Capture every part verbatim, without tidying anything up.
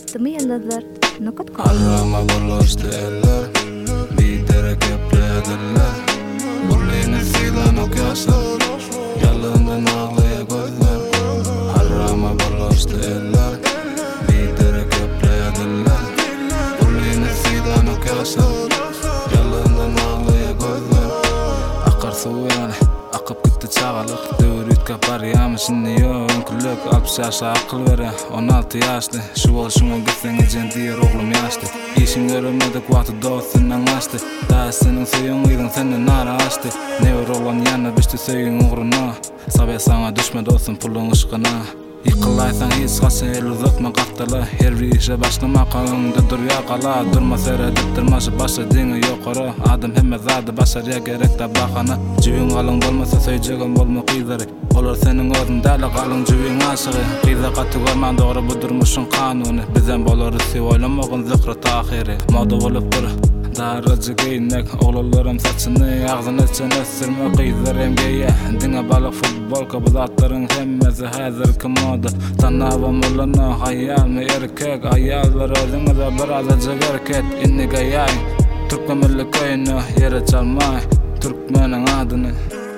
baktımı yıldızlar. Nokot kal. Harama bollaştı eller, bidere keplediler. Bullini silan okasın, yalından ağlaya gözler. Harama bollaştı eller, bidere keplediler. Bullini silan okasın, yalından ağlaya gözler. Akar suv yani, akıp gitti çağalık. Dövürütka var yamışını yok, önkülük. Alpış yaşa akıl vere, on altı yaşlı. Şu oluşuna gitsen ecen diyer oğlum yaşlı. İşin görülmedik vakti doğusundan açtı. Daha senin suyun uydun senden nara açtı. Ne var olan yanına düştü söyün uğruna. Sabah sana düşmedi olsun pulun ışkına. Yıkılaysan hiç kalsın el uzatma kaptalı. Her bir işe başlamak önünde dur yakala. Durma seyredip durmaşı başa dini yukarı. Adım hemmez adı başarıya gerek de bakana. Cüvün alın olmasa söyleyeceğim olma kıyları. Olur senin özün deli kalın cüvün aşığı. Kıyza katı görmen doğru bu durmuşun kanunu. Bizden boloruz siv oylamağın zıkrı tahiri. Moda olup dur darıcı giynek. Oğullarım saçını ağzını için össürme kıyzar emgeye. Dine balık futbolka bu zatların hemmezi hazır ki moda. Tanabam olana hayal mi erkek. Ayallar özünüze biraz acık erkek. İnni gayay Türk milli köyünü yere çalmay Türkmenin adını.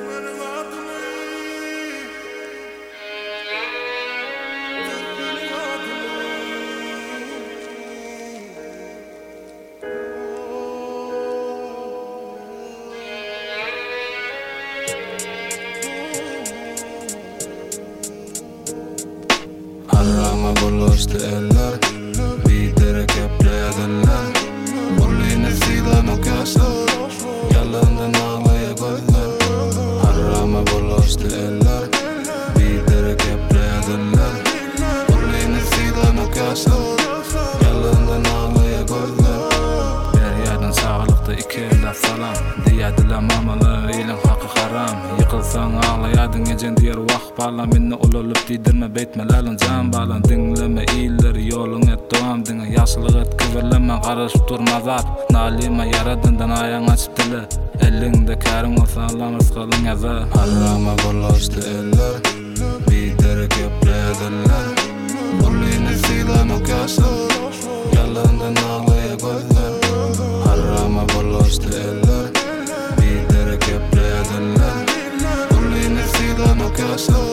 Harama bollaştı eller, bidere keplediler. Bullini silan okasın, yalından ağlaya gözler. Harama bollaştı eller, bidere keplediler. Bullini silan okasın, yalından ağlaya gözler. Bir yerden sağlıkta iki elle salam. Diyadiler mamalı ilin hakkı haram. Yıkılsan ağlayadın ecen diyer vak bağlan. Minni olulup didirme beytmelerle can bağlan. Dinleme iyileri yolun et doğam dine. Yaşlılık et küverleme karışıp durma zat. Nalime yaradından ayağın açıp dili. Elinde kârin olsa Allah'ın rızkılın yazar. Harama bollaştı eller, bidere keplediler. Bullini silan okasın, yalından ağlaya gözler. Harama bollaştı eller, bidere keplediler. Bullini silan okasın,